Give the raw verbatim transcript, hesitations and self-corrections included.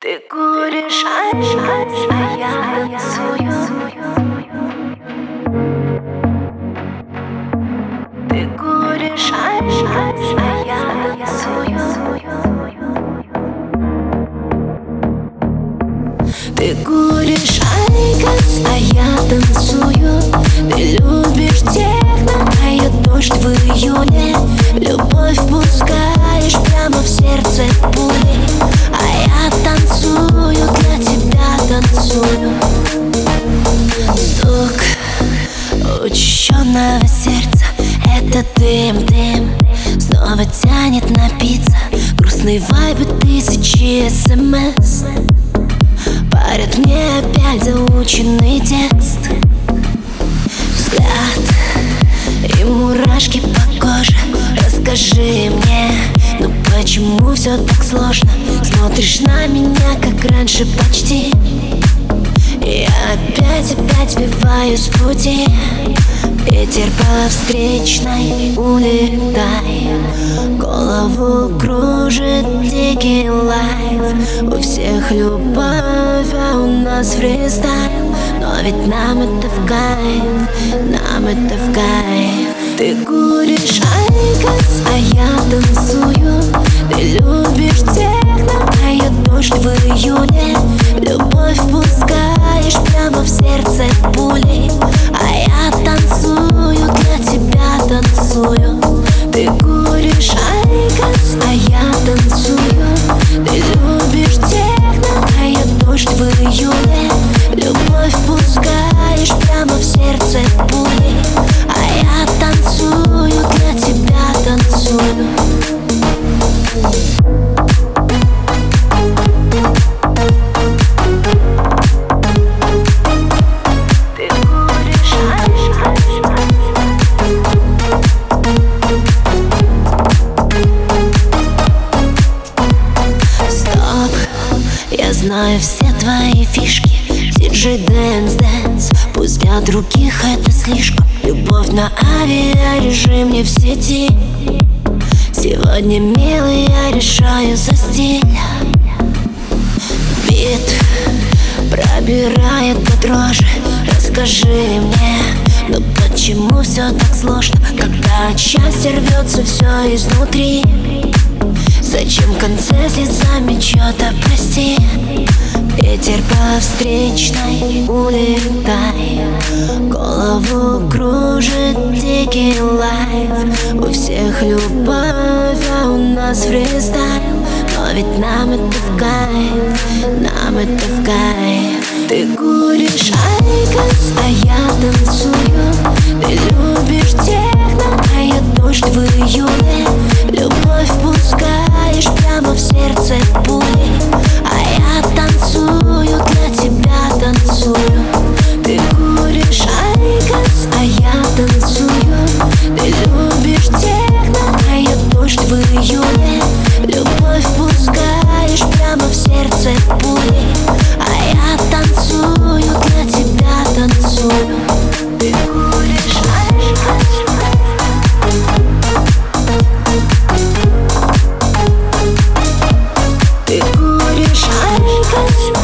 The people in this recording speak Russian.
Ты куришь, а я танцую. Ты куришь, а я танцую. Ты куришь айкос, а я танцую. Ты любишь техно, а я дождь в июне. Любовь пускаешь прямо в сердце пули, а я танцую, для тебя танцую. Стук учащенного сердца, это дым, дым снова тянет напиться. Грустные вайбы, тысячи смс парят мне опять заученный текст. Взгляд и мурашки по коже. Расскажи мне, ну почему все так сложно? Смотришь на меня, как раньше почти. Я опять, опять сбиваюсь с пути. Ветер по встречной, улетай. Голову кружит дикий лайф. У всех любовь, а у нас фристайл. Но ведь нам это в кайф, нам это в кайф. Ты куришь айкос, а я танцую. Ты любишь техно, а я дождь в июне. Любовь пускаешь прямо в сердце пули, а я танцую, для тебя танцую. Ты куришь айкос, а я танцую. Ты любишь техно, а я дождь в июне. Любовь пускаешь прямо в сердце пули, а я танцую, для тебя танцую. Знаю все твои фишки, диджей дэнс, дэнс. Пусть для других это слишком. Любовь на авиарежим, не в сети. Сегодня, милый, я решаю за стиль. Бит пробирает по дрожи. Расскажи мне, ну почему все так сложно, когда от счастья рвется все изнутри? Зачем в конце слезами что-то прости? Ветер по встречной, улетай. Голову кружит дикий лайф. У всех любовь, а у нас фристайл. Но ведь нам это в кайф, нам это в кайф. Ты куришь айкос, а я танцую. Ты любишь техно, а я дождь в июне. Любовь пускаешь прямо в сердце пули, а я танцую, для тебя танцую. Ты куришь айкос, а я танцую. Ты любишь техно, а я дождь в июне. Любовь пускаешь прямо в сердце пули, а я танцую, для тебя танцую. Ты куришь айкос. Ты куришь айкос.